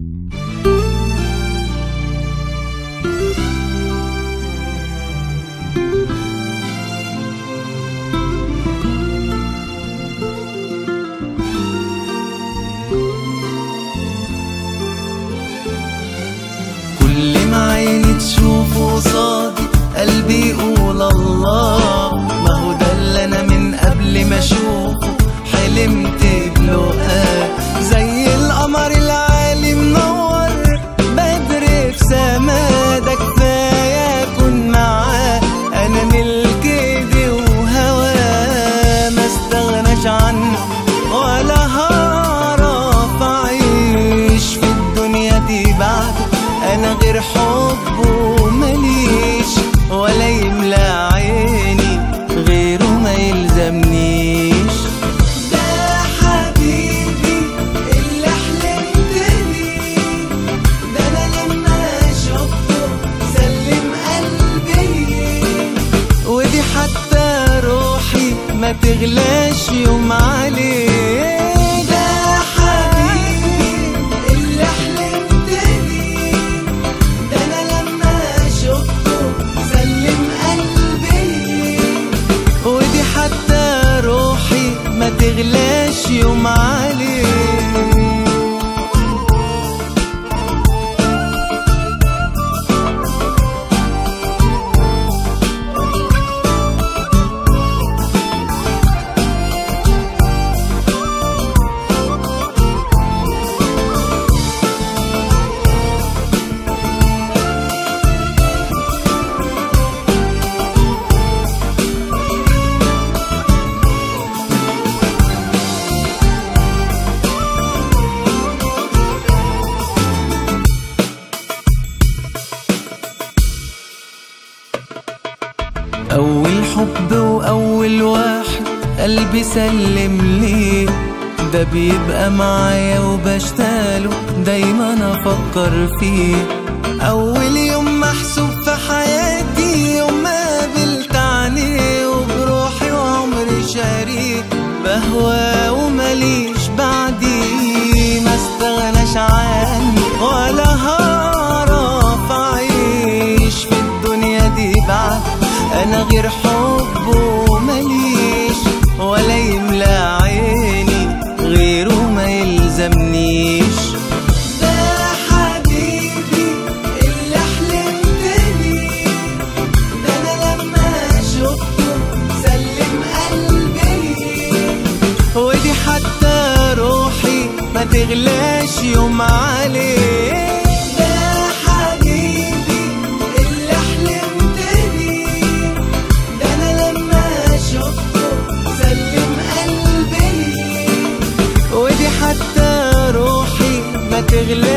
كل ما عيني تشوفه قصادي قلبي يقول الله، ما هو ده اللي انا من قبل ما اشوفه حلمت بلقاه. زي القمر العالي منور بدر في سما، ده كفايه اكون معاه، انا ملك ايدي وهواه، ما استغناش عنه ولا هعرف اعيش في الدنيا دي بعده، انا غير حبه مليش ولا يملى عيني غيره ما يلزمنيش. ده حبيبي اللي حلمت بيه، ده انا لما شفته سلم قلبي، ودي حتى روحي ما تغلاش يوم عليه. ما تغلاش يوم عليه. أول حب وأول واحد قلبي سلم ليه، ده بيبقى معايا وبشتاله دايما أفكر فيه. أول يوم محسوب في حياتي يوم ما قابلت عينيه، وبروحي وعمري شريك بهواه ومليش بعديه، ما استغناش عني ولا هعرف أعيش في الدنيا دي بعد، أنا غير حبه مليش ولا يملى عيني غيره ما يلزمنيش. ده حبيبي اللي حلمت بيه، ده أنا لما شفته سلم قلبي، ودي حتى روحي ما تغلاش يوم عليه. حتى روحي ما تغلى